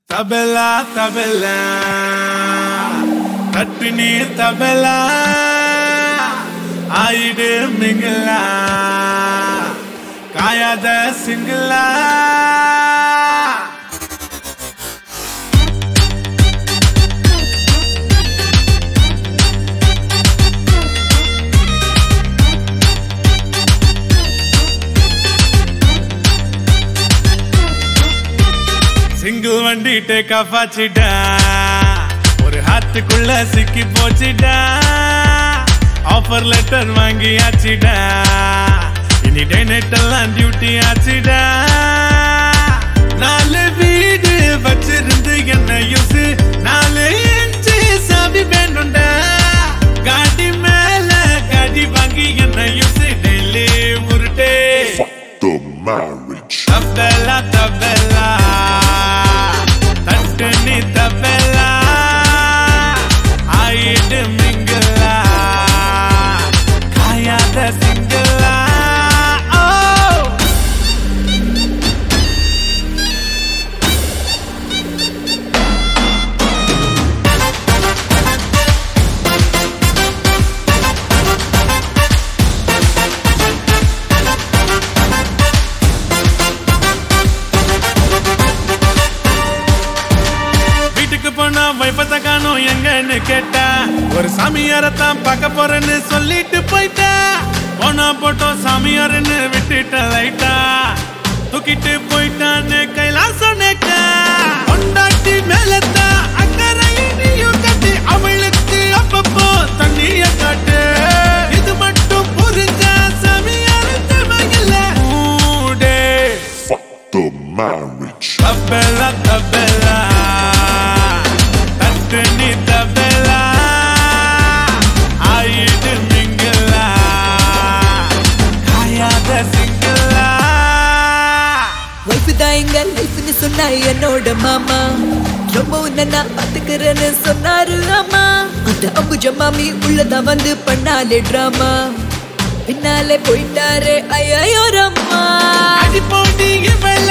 Tabela, tabela, tatni tabela, aide mingla, kaya da singla. Single வண்டி take off ஆச்சிடா ஒரு ஹார்ட்டுக்குள்ள சிக்கி போச்சிடா ஆஃபர் லெட்டர் வாங்கி ஆச்சிடா இனி டே நைட் எல்லாம் டியூட்டி ஆச்சிடா நாலு வீடு வச்சிருந்து என்ன யூஸ் நாலு இன்ச்சு சாவி வேணும்டா காடி மேல காடி வாங்கி என்ன யூஸ் டெய்லி உருட்டே The marriage. tabela tabela tatni tabela aide mingla kaya da singla oh போனா வைப்பத்த காணோம் எங்கன்னு கேட்டா ஒரு சாமியாரத்தான் பார்க்க போறேன்னு சொல்லிட்டு போயிட்டா போனா போட்டோம் சாமியாருன்னு விட்டுட்ட லைட்டா தூக்கிட்டு போயிட்டான்னு கைலாசனேக்கா கொண்டாட்டி மேலத்தா அக்கறையும் கட்டி அவளுக்கு அப்பப்போ தண்ணிய காட்டு இது மட்டும் புரிஞ்சா சாமியாரு தேவையில்ல மூடே The marriage. tabela tabela tatni tabela aide mingla kaya da singla wife தான் எங்க லைஃப்னு சொன்னா என்னோட மாமா ரொம்ப உன்னை நான் பாத்துக்கிறேன்னு சொன்னாரு ஆமா அந்த அம்புஜ மாமி உள்ளதான் வந்து பண்ணாலே டிராமா பின்னாலே போயிட்டாரு ஐயோ ரம்மா அடி போடி இவள